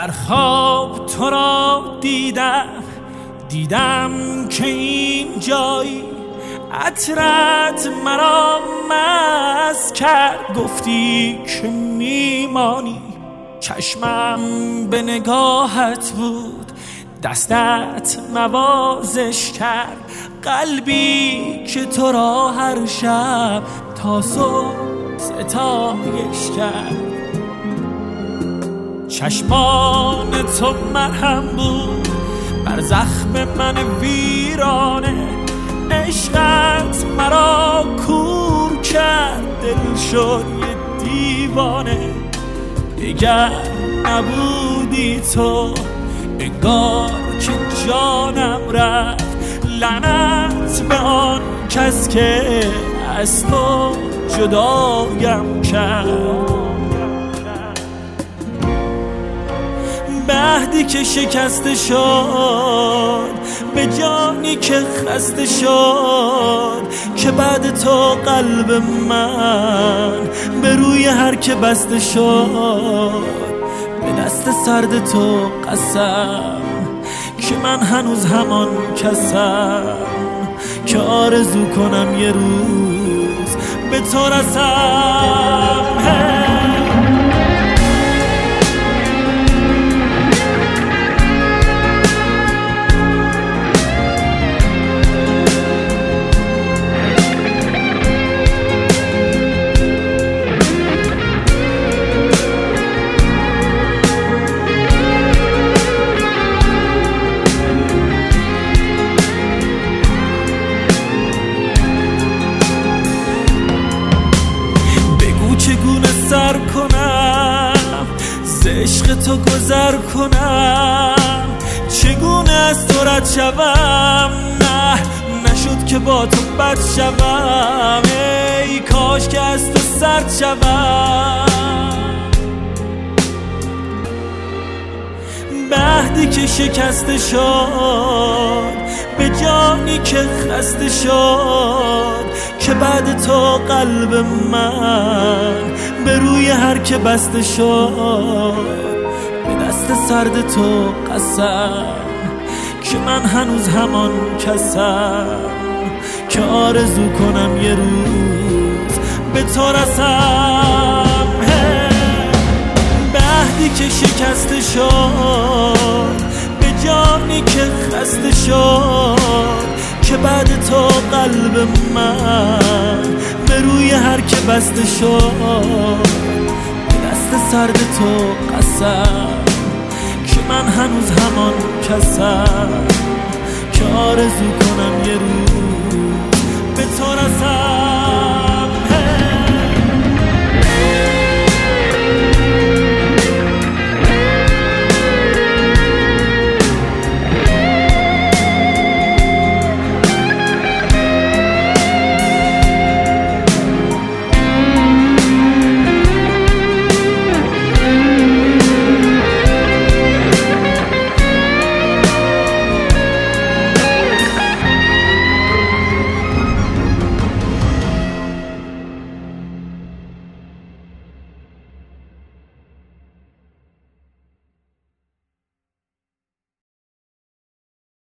در خواب تو را دیدم که این جایی عطرت مرا مست کرد. گفتی که میمانی، چشمم به نگاهت بود، دستت نوازش کرد. قلبی که تو را هر شب تا صبح ستایش کرد. چشمان تو مرهم بود بر زخم من ویرانه، عشقت مرا کور کرد، دل شد یه دیوانه. دیگر نبودی تو، انگار که جانم رفت. لعنت به آن کس که از تو جدایم کرد. مهدی که شکسته شد، به جانی که خسته شد، که بعد تو قلب من به روی هر که بسته شد. به دست سرد تو قسم که من هنوز همان کسم که آرزو کنم یه روز به تو رسم. چگونه سر کنم ز عشق تو گذر کنم، چگونه از تو رد شوم، نه نشد که با تو بد شوم. ای کاش که از تو سرد شوم. مهدی که شکسته شد، به جانی که خسته شد، که بعد تو قلب من به روی هر که بسته شد. به دست سرد تو قسم که من هنوز همان کسم که آرزو کنم یه روز به تو رسم. مهدی که شکسته شد، به جانی که خسته شد، که بعد تو قلب من به روی هر که بسته شد. به دست سرد تو قسم که من هنوز همان کسم که آرزو کنم یه روز به تو رسم.